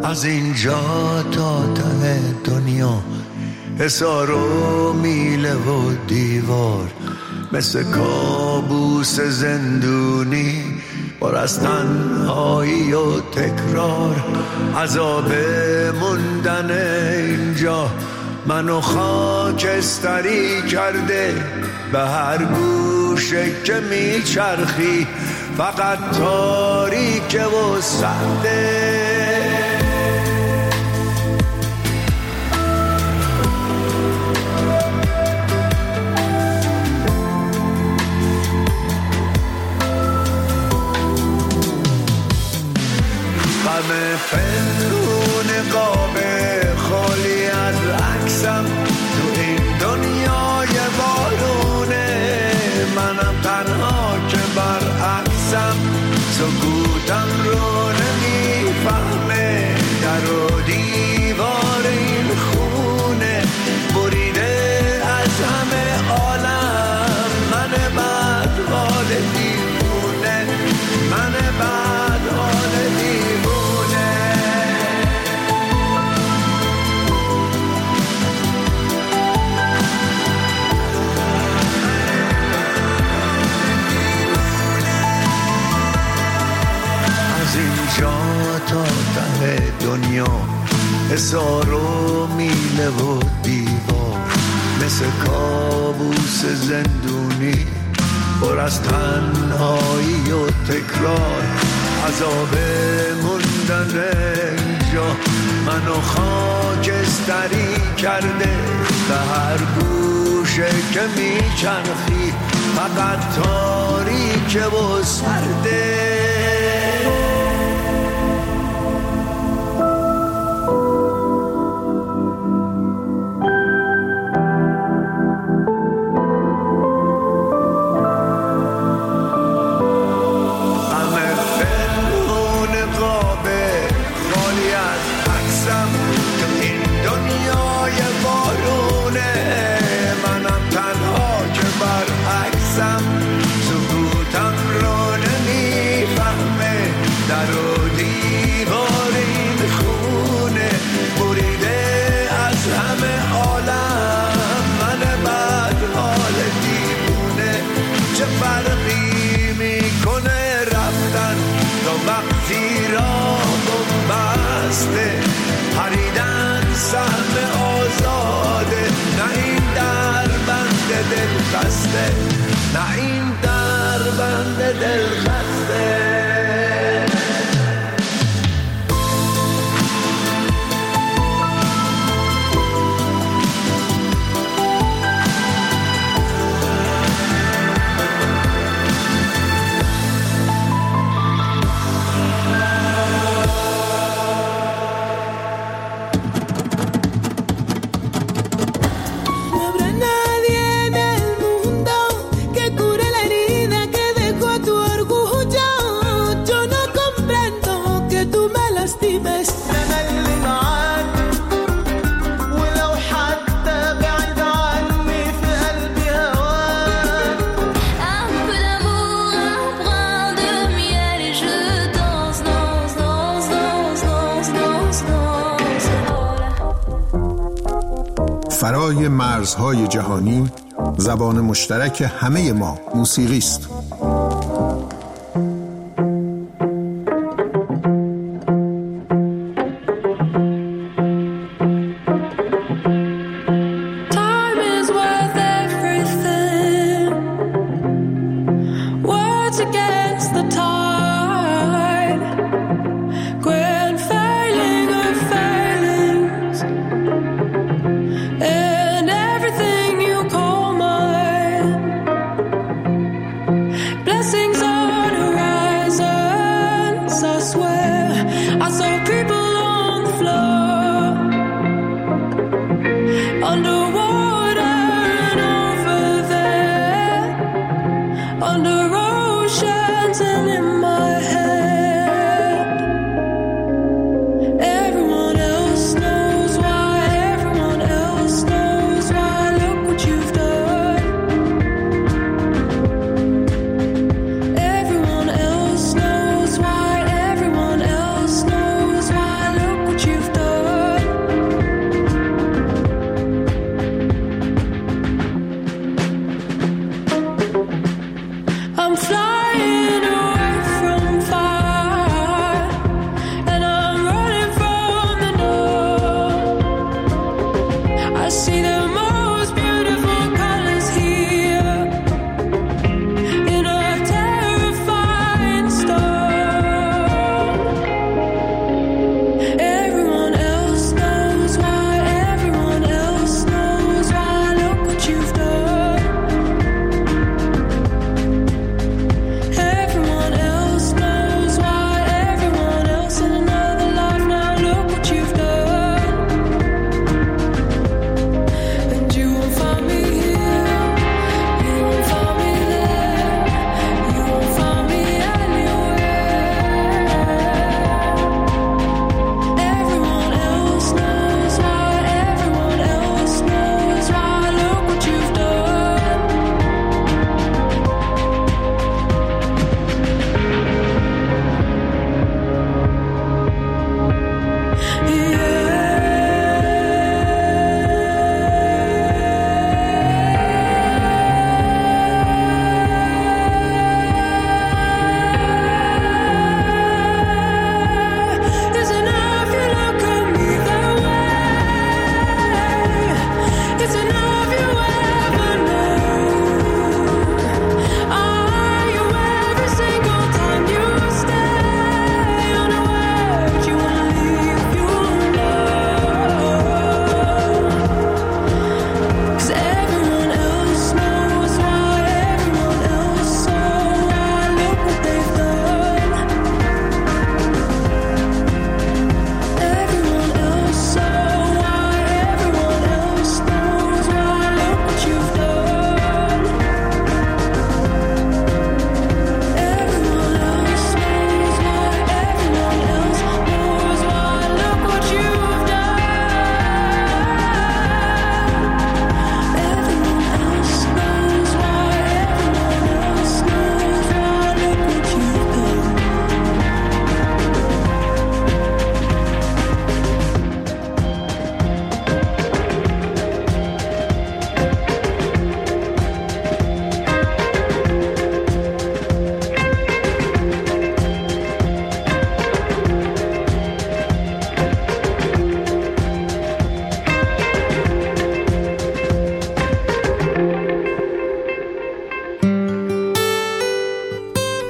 از اینجا تا ته دنیا حصار و میله و دیوار مثل کابوس زندونی پر از تنهایی و تکرار عذاب موندن اینجا منو خاکستری کرده به هر گوشه که میچرخی فقط تاریکه و سرده همه پنهون قاب خالی از عکسم تو این دنیای بارونه منم تنها که برعکسم سکوتم رو نمیفهمه در و دیوار این خونه بریده از همه عالم من بد حال دیوونه من بد حال دیوونه اینجا تا ته دنیا حصار و میله و دیوار مثل کابوس زندونی پر از تنهایی و تکرار عذاب موندن اینجا منو خاکستری کرده به هر گوشه که میچرخی فقط تاریکه و سرده پریدن سهم آزاده نه این در بند دل خسته نه این در بند دل خسته فرای مرزهای جهانی زبان مشترک همه ما موسیقی است.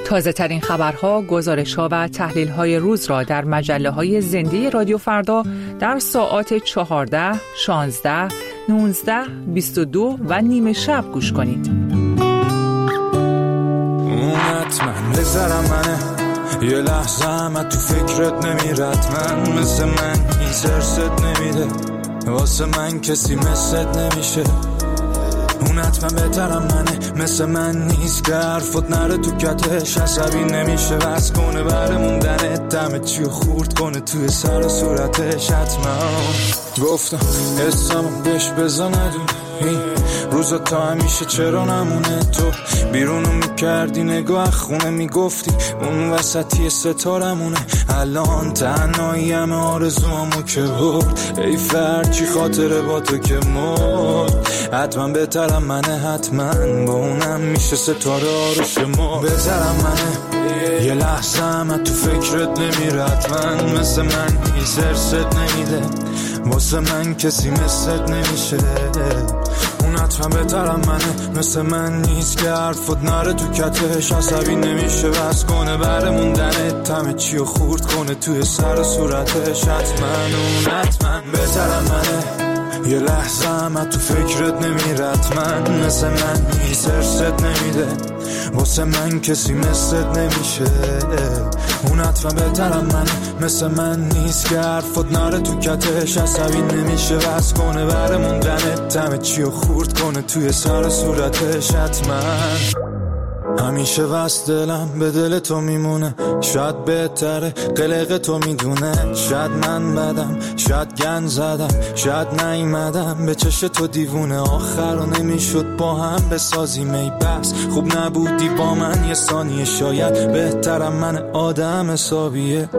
تازه ترین خبرها، گزارش‌ها و تحلیل‌های روز را در مجله‌های زنده رادیو فردا در ساعات 14، 16، 19، 22 و نیم شب گوش کنید. اونت من بذارم منه، یه لحظه هم تو فکرت نمیرد، من مثل من این سرست نمیده، واسه من کسی مثلت نمیشه. اون حتما بهترم منه، مثل من نیست که حرفت نره تو کتش، عصبی نمیشه وز کنه بره موندنت، دمت چیو خورد کنه توی سر و صورتش. حتما گفتم اسمم بهش بزا ندون، این روزا تا همیشه چرا نمونه، تو بیرونو میکردی نگاه خونه میگفتی اون وسطی ستارمونه، الان تنهایی همه آرزوامو که برد، ای فرچی خاطره با تو که مرد. حتما بهترم منه، حتما با اونم میشه ستاره آروش ما بذارم منه، یه لحظه هم تو فکرت نمیرد، من مثل من این سرست نمیده، واسه من کسی مثلت نمیشه. اون حتما بهترم منه، مثل من نیست که حرفت نره تو کتش، عصبی نمیشه بس کنه بره موندنه، همه چیو خورد کنه توی سر و صورتش. حتما اون حتما بهترم منه، یه لحظه هم تو فکرت نمیرد، من مثل من نیست سرست نمیده، واسه من کسی مثلت نمیشه. اون حتما بهترم منه، مثل من نیست که حرفت نره تو کتش، عصبی نمیشه بس کنه بره موندنه، همه چیو خورد کنه توی سر و صورتش. حتما همیشه وست دلم به دل تو میمونه، شاید بهتره قلق تو میدونه، شاید من بدم، شاید گن زدم، شاید نیومدم به چش تو دیوونه، آخر رو نمیشد با هم بسازیم ای بس، خوب نبودی با من یه ثانیه، شاید بهترم من آدم حسابیه.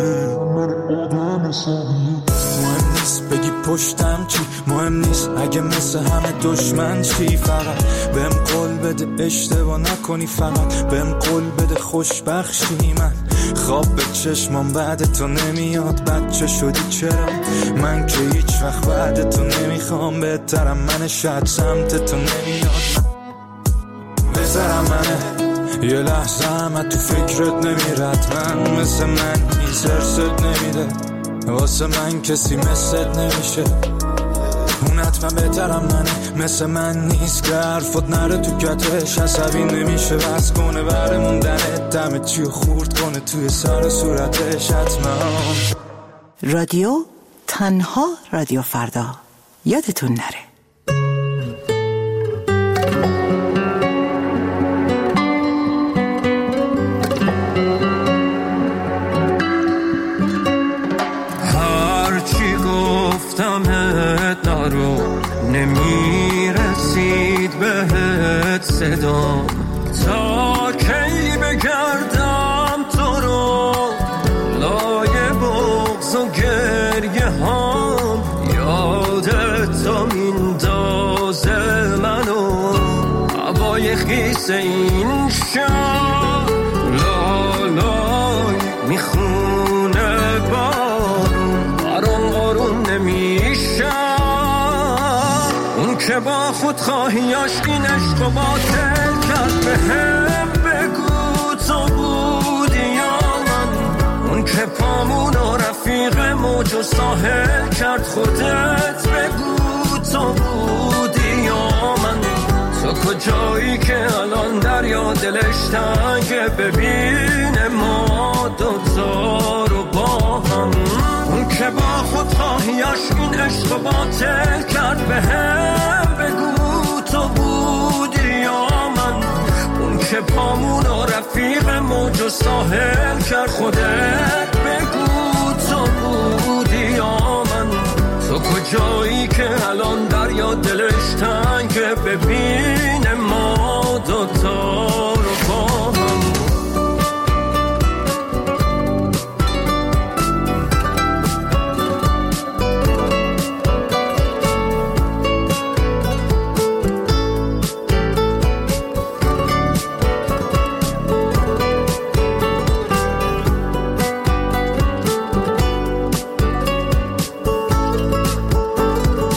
مهم نیست بگی پشتم چی، مهم نیست اگه مثل همه دشمن چی، فقط بهم قول بده اشتباه نکنی، فقط بهم قول بده خوشبخشی. من خواب به چشمام بعد تو نمیاد، بچه شدی چرا من که هیچ وقت بعد تو نمیخوام، بهترم من شاید سمت تو نمیاد، بذارم منه، یه لحظه هم تو فکرت نمیرد، من مثل من این سرست نمیده، واسه من کسی مثلت نمیشه. اون حتما بهترم منه، مثل من نیست که حرفت نره تو کتش، عصبی نمیشه بس کنه بره موندنه، دمت چیو خورد کنه توی سر و صورتش. حتما رادیو تنها رادیو فردا، یادتون نره. نمیرسید بهت صدام، تا کی بگردم تو رو لای بغض و گریه هام، یادت تو میندازه منو هوای خیس این شب، لالای میخونه بارون برام آروم نمیشه، که با خود خواهیاش این عشق و باطل کرد، به هم بگو تو بودی یا من، اون که پامون و رفیق موج و ساحل کرد، خودت بگو تو بودی یا من، تو کجایی که الان دریا دلش تنگه، ببینه ما دوتا رو با هم، اون که با خود خواهیاش این عشق و باطل کرد، به هم بگو تو بودی یا من، اون که پامون و رفیق موج و ساحل کرد، خودت بگو تو بودی یا من، تو کجایی که الان دریا دلش تنگه، ببینه ما دوتا رو با هم.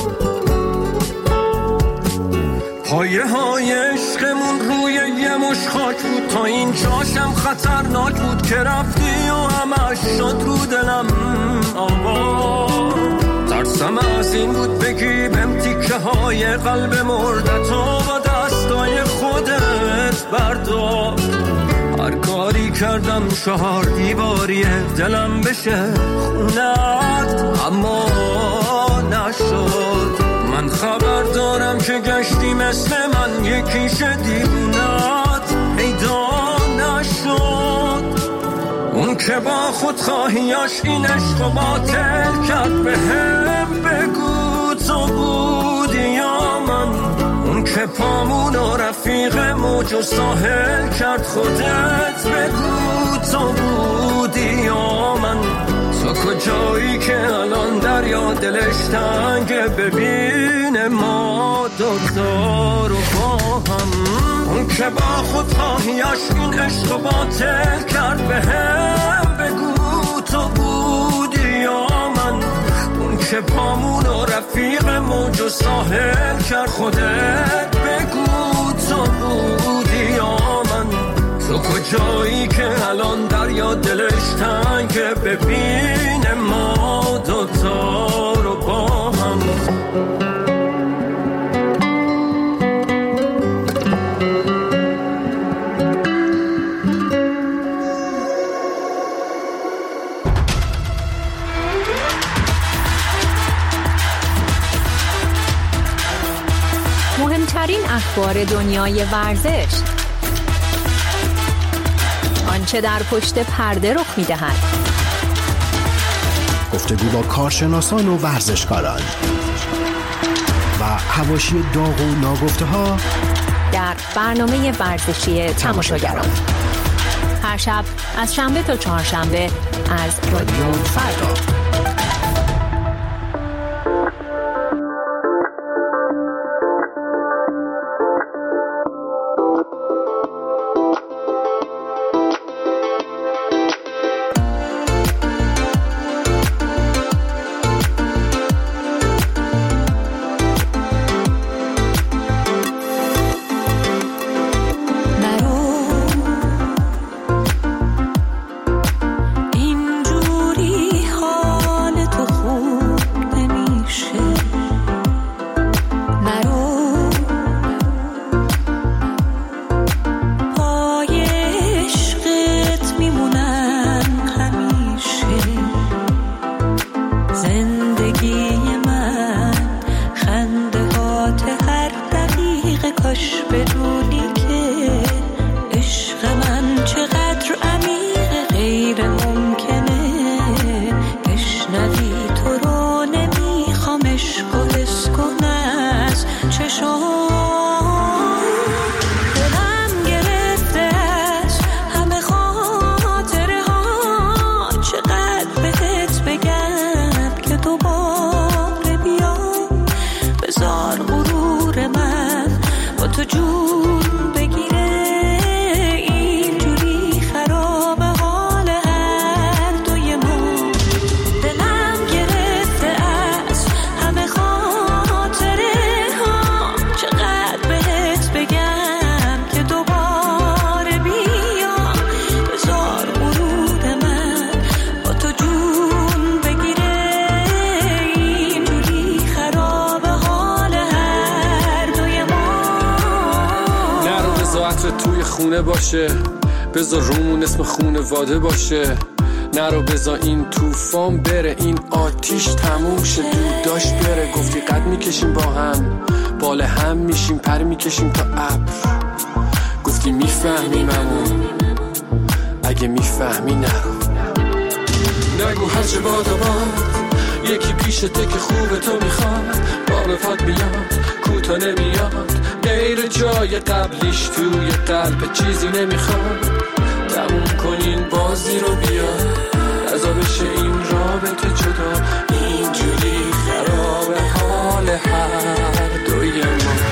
پایه های عشقمون روی یه مش اون چاشم خطرناک بود که رفتی و همش شد رو دلم آوا. ترسم از این بود بگی بهم تیکه های قلب مردتو با دستای خودت بردار. هر کاری کردم 4 دیواری دلم بشه خونت اما نشد. من خبر دارم که گشتی مثل من یکیش دیوونت پیدا نشد. اون که با خود خواهیاش این عشق و باطل کرد بهم بگو تو بودی یا من. اون که پامون و رفیق موج و ساحل کرد خودت بگو تو بودی یا من. تو کجایی که الان دریا دلش تنگه ببینه ما دوتا رو با هم. اون که با خود خواهیاش این عشق و باطل کرد بهم بگو تو بودی یا من. اون که پامون و رفیق موج و ساحل کرد خودت بگو تو بودی یا من. تو کجایی که الان دریا دلش تنگه ببینه ما دوتا رو با هم. مهمترین اخبار دنیای ورزش، آنچه در پشت پرده رخ می‌دهد، گفتگو با کارشناسان و ورزشکاران و حواشی داغ و ناگفته‌ها در برنامه ورزشی تماشاگران. هر شب از شنبه تا چهارشنبه از رادیو فردا. توی خونه باشه، بذار رومون اسم خونه واده باشه. نرو بذار این طوفان بره، این آتیش تموم شه، دود داشت بره. گفتی قد میکشیم با هم، بال هم میشیم، پر میکشیم تا ابر. گفتی میفهمیممون، اگه میفهمی نرو. نگو هرچه باد و باد، یکی پیشته که خوبه تو میخواد. باب پاد میاد، کوتا نمیاد، غیر جای قبلیش توی قلب چیزی نمیخواد. تموم کنین بازی رو بیا، ازا بشه این رابطه جدا. اینجوری خراب حال هر دوی ما.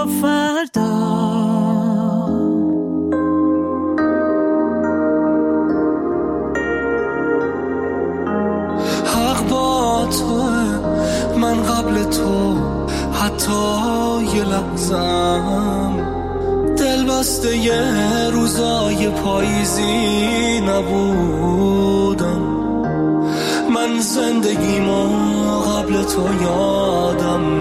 رادیو فردا. حق با توه، من قبل تو حتی یه لحظم دل بسته یه روزای پاییزی نبودم. من زندگیمو قبل تو یادم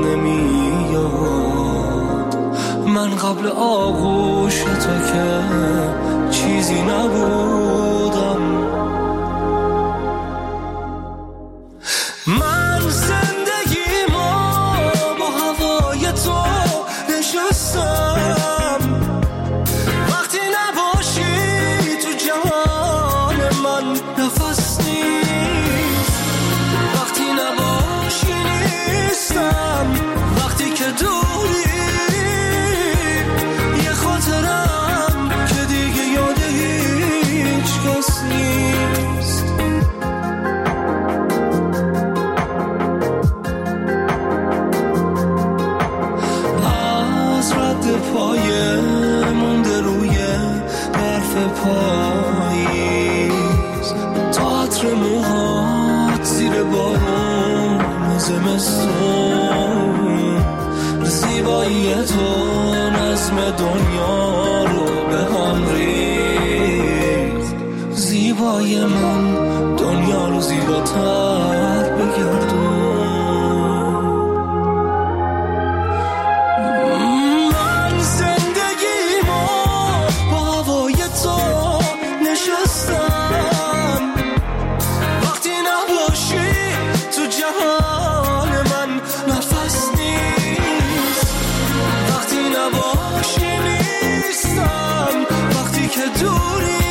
نمیاد، من قبل آغوش تو که چیزی نبودم. من زندگیمو با هوای تو نشستم، وقتی نباشی تو جهان من نفس نیست، وقتی نباشی نیستم، وقتی که دوری یه خاطرم که دیگه یاد هیچ کس نیست. از رد پایه مونده روی برف پاییز، تا عطر موهات زیر بارون زمستون، زیبایی تو نظم دنیا رو به هم ریخت. زیبای من دنیا رو زیباتر بگردون. من زندگیمو با هوای تو نشستم، وقتی نباشی تو جهان من نفس نیست، وقتی نباشی نیستم، وقتی که دوری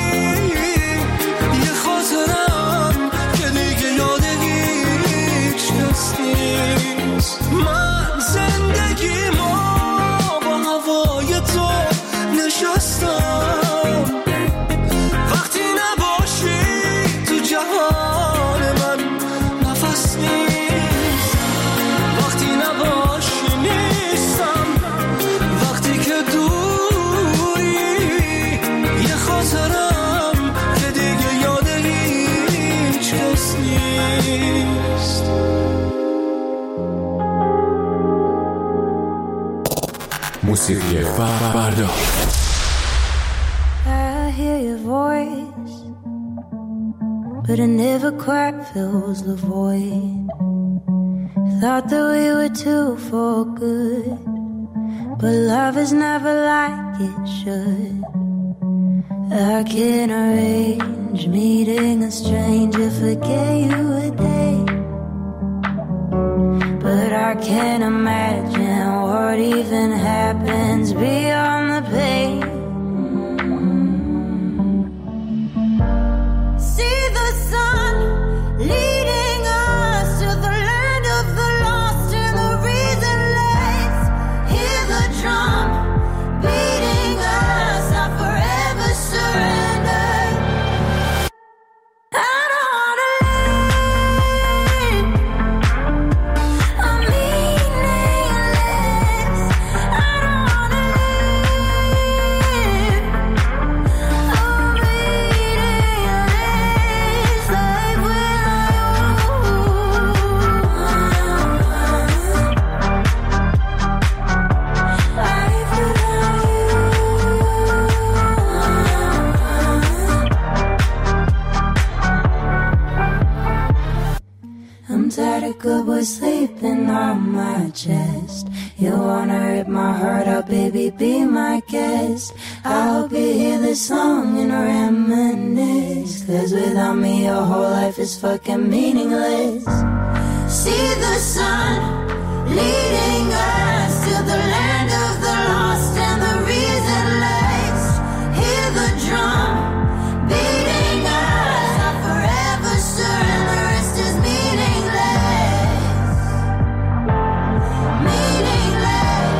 یه خاطرم که دیگه یاد هیچ کس نیست. من زندگیمو با هوای تو نشستم، وقتی نباشی تو جهان من نفس نیست، وقتی نباشی نیستم، وقتی که دوری یه خاطرم که دیگه یاد هیچ کس نیست. موسیقی فردا. I hear your voice, but it never quite fills the void. Thought that we were two for good, but love is never like it should. I can't arrange meeting a stranger, forget you a day, but I can't imagine what even happens beyond the pain. See the sun leading us to the land of the lost and the reasonless. Hear the drum beating us, I forever surrender. I don't wanna live, I'm meaningless. I don't wanna live, I'm meaningless. Like without you, life without you. I'm tired of good boys sleeping on my chest. You wanna rip my heart out, baby, be my guest. I hope you hear this song and reminisce, 'cause without me your whole life is fucking meaningless. See the sun leading us to the land of the lost and the reasonless. Hear the drum beating us, I forever surrender. The rest is meaningless, meaningless.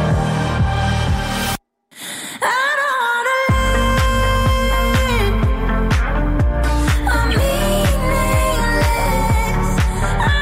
I don't wanna live, I'm meaningless. I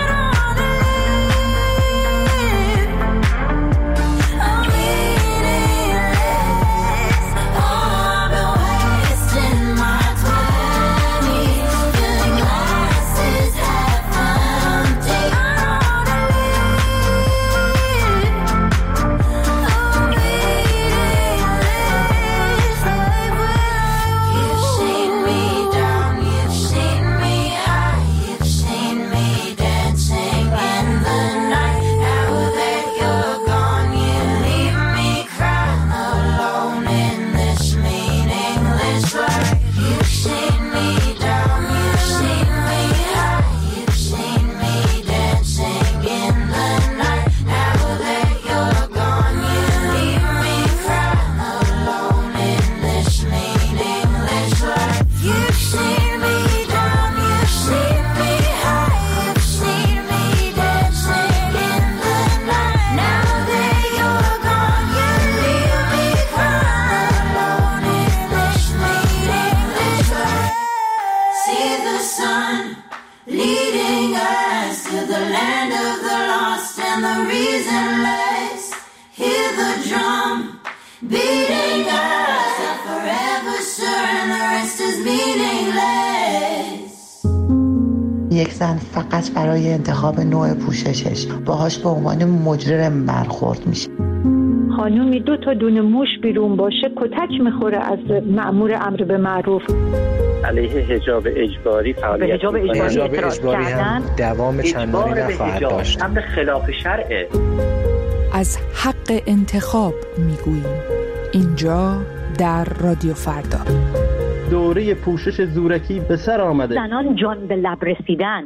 the land of the lost and the reasonless. Hear the drum beating us forever, sir, and the rest is meaningless. یک زن فقط برای انتخاب نوع پوششش باهاش به عنوان مجرم برخورد میشه. خانومی 2 تا دونه موش بیرون باشه کتک میخوره از مأمور امر به معروف. علیه حجاب اجباری فعالیت حجاب اجباری هم دوام چندانی نخواهد داشت. امر خلاف شرعه. از حق انتخاب میگوییم اینجا در رادیو فردا. دوره پوشش زورکی به سر آمده. زنان جان به لب رسیدن.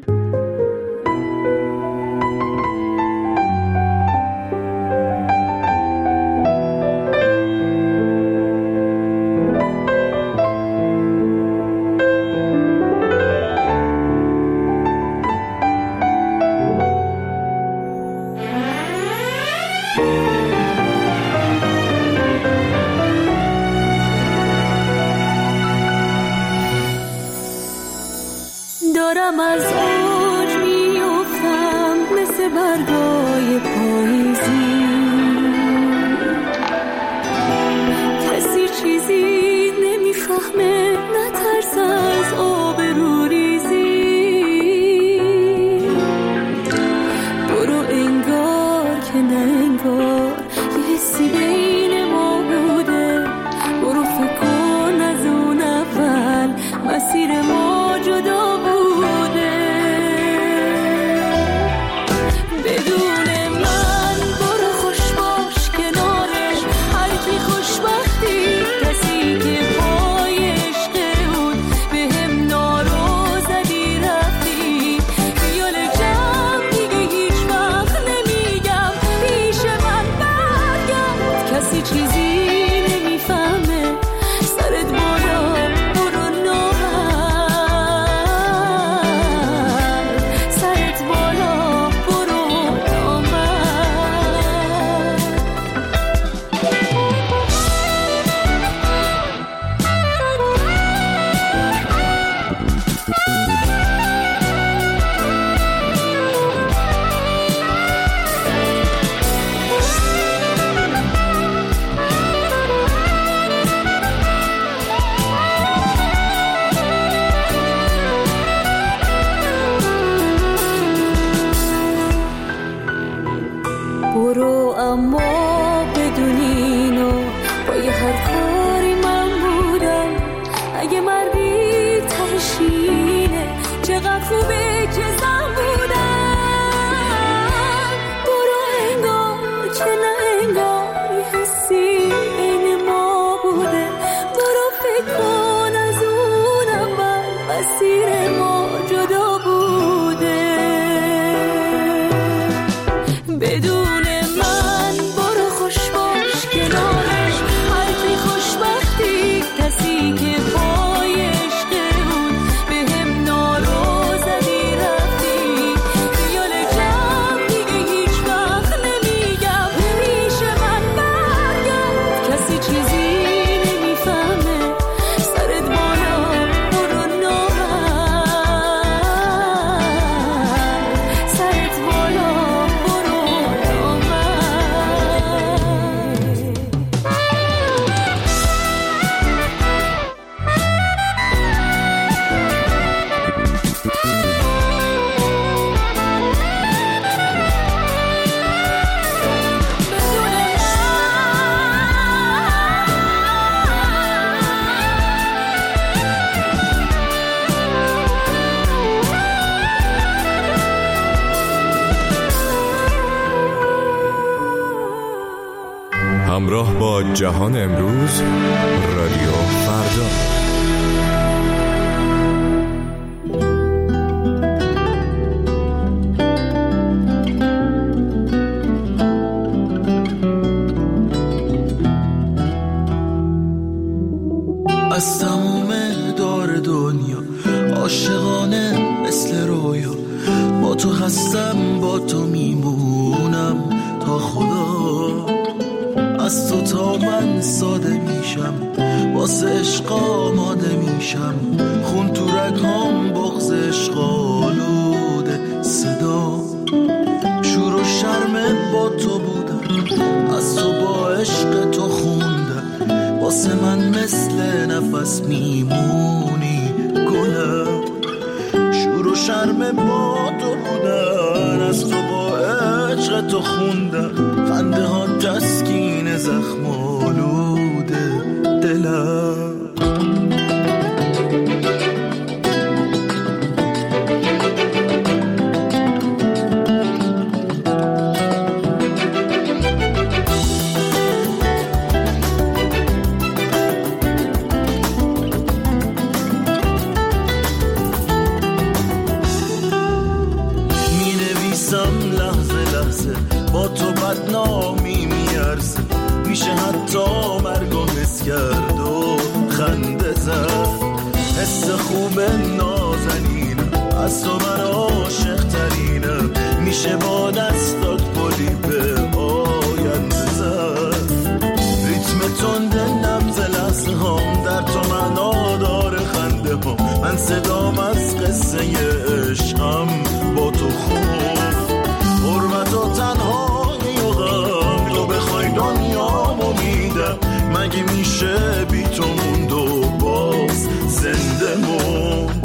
دارم از اوج میافتم مثل برگای پاییزی، کسی چیزی نمیفهمه، نترس از آبروریزی. برو انگار که نه انگار یه حسی بین ما بوده، برو فکر کن از اون اول مسیر ما جدا همراه با جهان امروز، رادیو فردا. از تموم دار دنیا عاشقانه مثل رویا، با تو هستم با تو میمونم تا خدا. از تو تا من ساده میشم، واسه عشق آماده میشم، خون تو رگام بغض عشق آلوده صدا. واسه من مثل نفس میمونی گلم. شور و شرم با تو بودن، از تو با عشق تو خوندن، خنده ها تسکین زخم آلوده دلم. با تو بدنامی میارزه، میشه حتی مرگو حس کرد و خنده زد. حس خوب نازنینم، از تو من عاشق ترینم، میشه با دستات گلی به آینده زد. ریتم تند نبض لحظه هم در تو معنا داره، خنده هم من صدام از قصه عشقم با تو خون. حرمت و تنهایی و غم، تو بخوای دنیامو میدم، مگه میشه بی تو موند و باز زنده موند.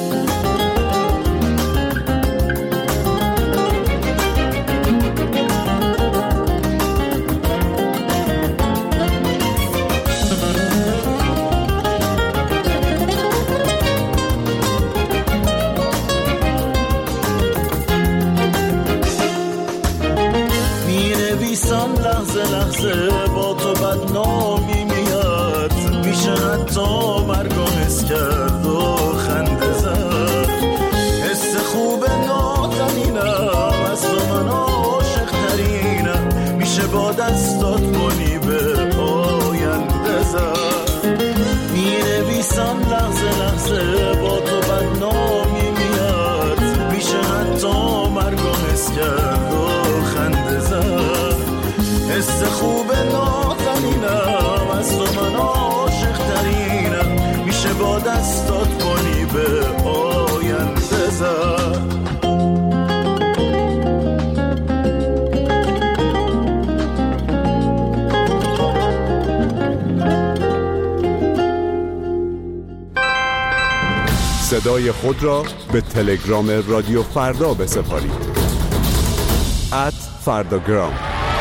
لحظه با تو بدنامی میاد، میشه حتی مرگو حس کرد و خنده زد. حس خوب نازنینم، از تو من عاشق ترینم، میشه با دستات گلی به آینده زد. مینویسم لحظه با تو بدنامی میاد، میشه حتی مرگو حس کرد و خنده زد. حس خوب نازنینم، از تو من عاشق ترینم، میشه با دستات گلی به آینده زد. صدای خود را به تلگرام رادیو فردا بسپارید. @فرداگرام.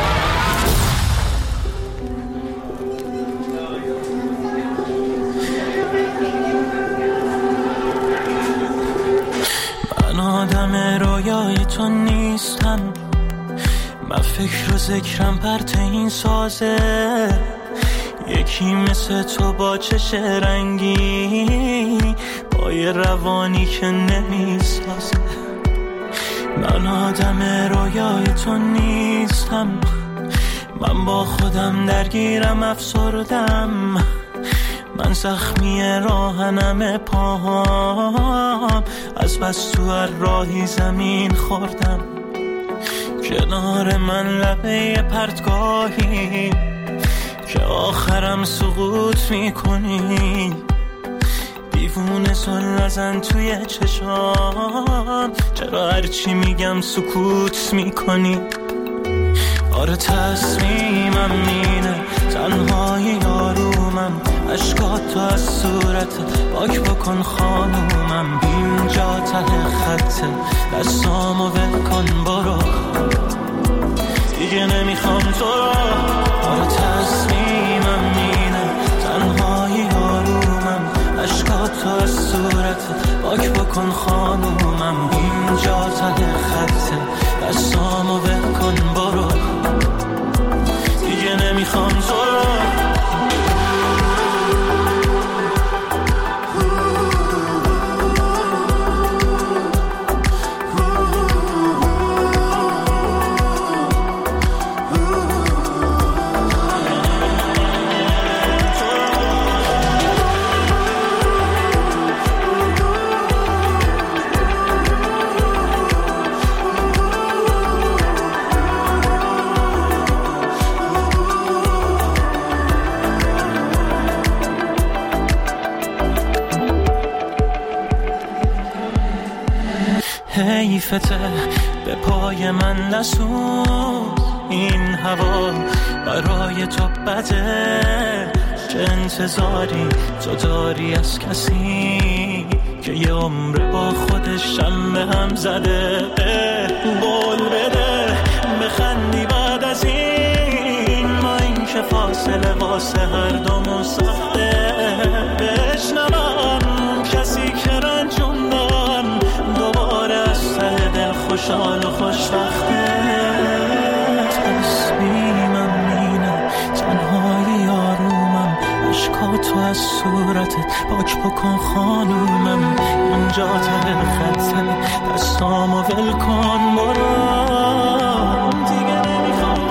آدم رویای تو نیستم، من فکر و ذکرم پرت این سازه، یکی مثل تو با چش رنگی، با یه روانی که نمیسازه. من آدم رویای تو نیستم، من با خودم درگیرم افسردم، من زخمی راهنم پاهام، از بس تو هر راهی زمین خوردم. کنار من لبه پرتگاهی که آخرم سقوط میکنی، دیوونه سن نزن توی چشام، چرا هرچی میگم سکوت میکنی؟ آره تصمیمم اینه، تنهایی آرومم، عشقات تو از صورت پاک بکن خانومم، اینجا ته خطه، دستامو ول کن برو، دیگه نمیخوام تو رو. آره تصمیمم اینه، تنهایی آرومم، عشقات تو از صورت پاک بکن خانومم، اینجا ته خطه، دستامو ول کن برو، دیگه نمیخوام تو رو. حیفته به پای من نسوز، این هوا برای تو بده، چه انتظاری تو داری از کسی که یه عمر با خودش هم به هم زده؟ بول بده بخندی بعد از این، ما این که فاصله واسه هر دومون سخته. بشنوم کسی که رنجوندم دوباره از ته دل خوشحال و خوشبخته. تصمیمم اینه تنهایی آرومم، عشقاتو از صورتت پاک بکن خانومم. اینجا ته خطه دستامو ول کن برو دیگه نمیخوام.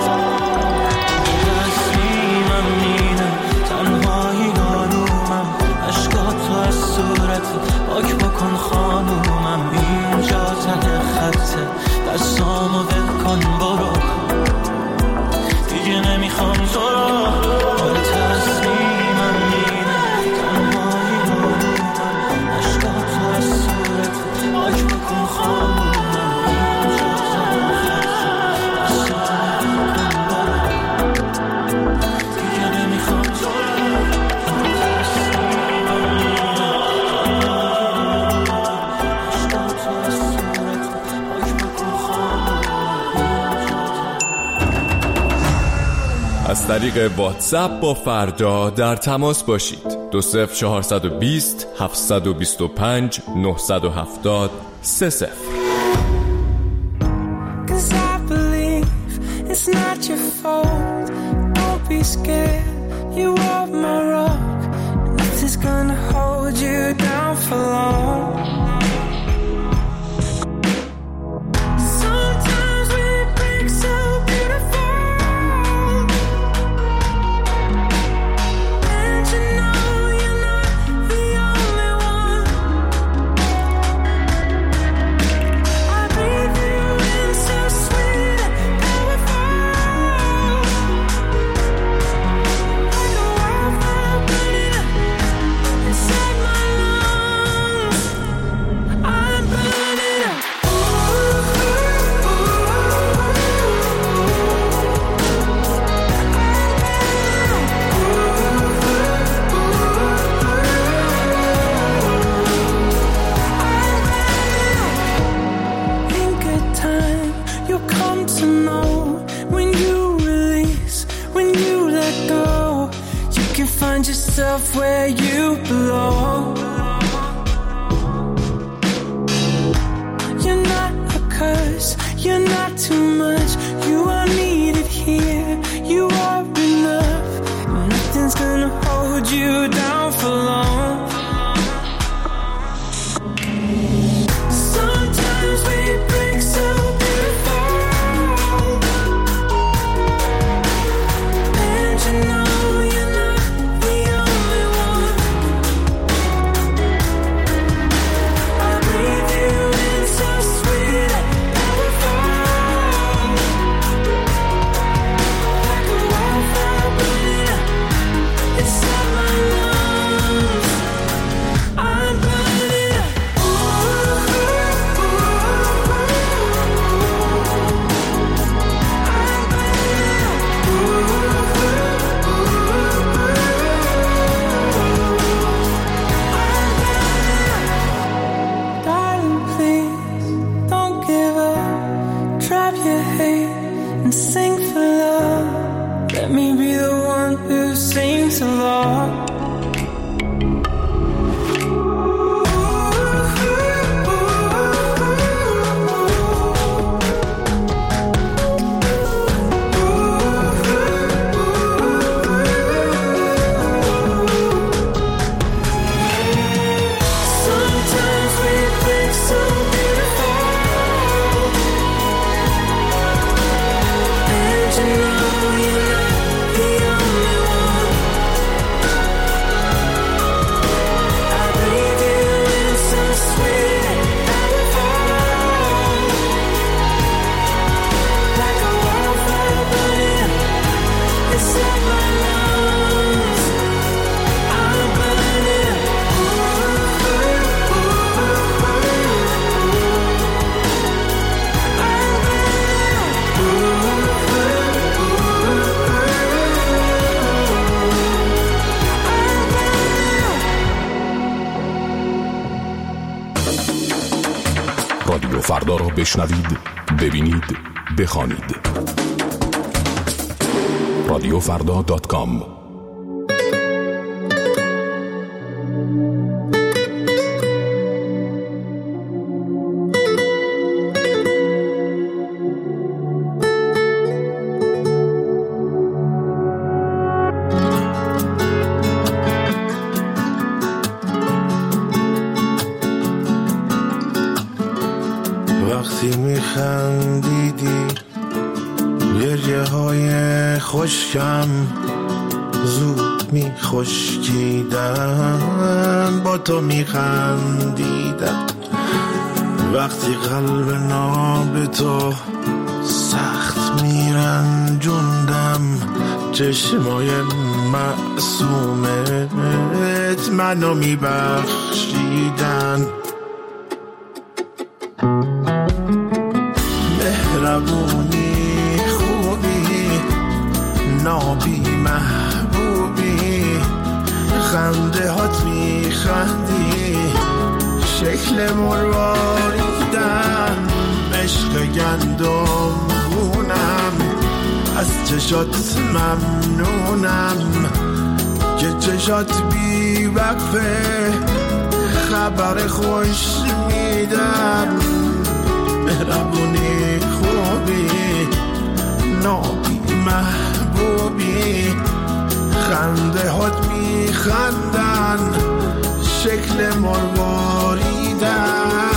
تصمیمم اینه تنهایی آرومم، عشقاتو از صورتت پاک بکن خانومم. اینجا ته خطه دستامو ول کن برو دیگه نمیخوام تو رو. تصمیمم اینه تنهایی آرومم، عشقاتو از صورتت پاک بکن خانومم. اینجا ته خطه دستامو ول کن برو دیگه نمیخوام تو رو. از طریق واتساپ با فردا در تماس باشید. 20420 725 970 30. Cause I believe it's not your fault. Don't be scared, you are my rock. Nothing's gonna hold you down for long. Sometimes we break so beautiful. And you know you're not the only one. I breathe you in so sweet and powerful. Like a wildfire burning up inside my lungs. I'm burning up. In good time, you'll come to know when you release, when you let go, you can find yourself where you belong. You're not a curse, you're not too much, you are needed here, you are enough. Nothing's gonna hold you down for long. Sometimes we break so beautiful. And you know you're not the only one. I breathe you in so sweet and powerful. Like a wildfire burning up inside my lungs. I'm burning up. Darling, please don't give up. Drop your hate and sing for love. Let me be the one who sings along. Sometimes we break so beautiful. And you know you're not the only one. I breathe you in so sweet and powerful. Like a wildfire burning up inside my lungs. I'm burning up. I'm burning up. فردا را بشنوید، ببینید، بخوانید. رادیوفردا.com. وقتی میخندیدی گریه های خشکم زود میخشکیدن، با تو میخندیدم. وقتی قلب ناب تو سخت میرنجوندم، چشمای معصومت منو میبخشیدن. مهربونی، خوبی، نابی، محبوبی، خنده هات میخندی، شکل مرواریدن، عشق گندم گونم، از چشات ممنونم که چشات بی وقفه خبر خوش میدن. مهربونی، خوبی، نابی، محبوبی، خنده هات میخندن، شکل مرواریدن.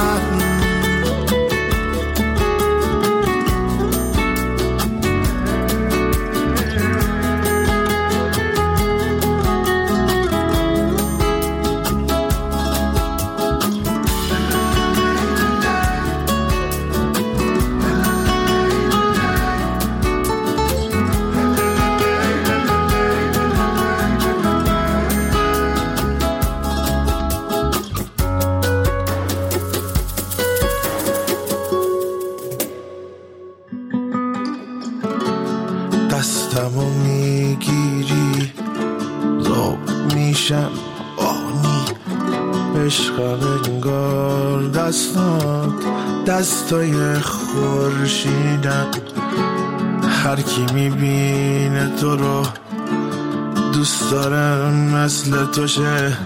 دستمو میگیری زوب میشم آنی، عشق انگار دستات دستای خورشیدن. هر کی میبینه تو رو دوست داره مثل تو شه،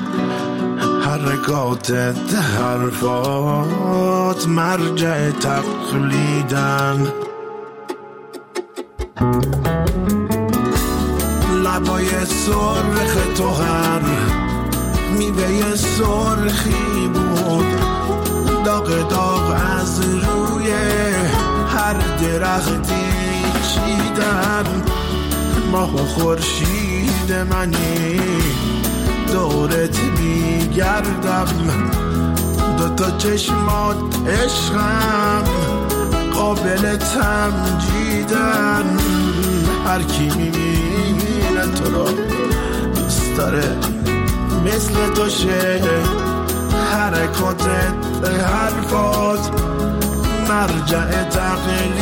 حرکاتت، حرفات مرجع تقلیدن. لبای سرخ تو هر میوه سرخی بود، داغ داغ از روی هر درختی چیدن. ماه و خورشید منی دورت میگردم، دوتا چشمات عشقم قابل تمجیدن. هر کی میبینه تو رو دوست داره مثل تو شه، حرکاتت، حرفات مرجع تقلیدن.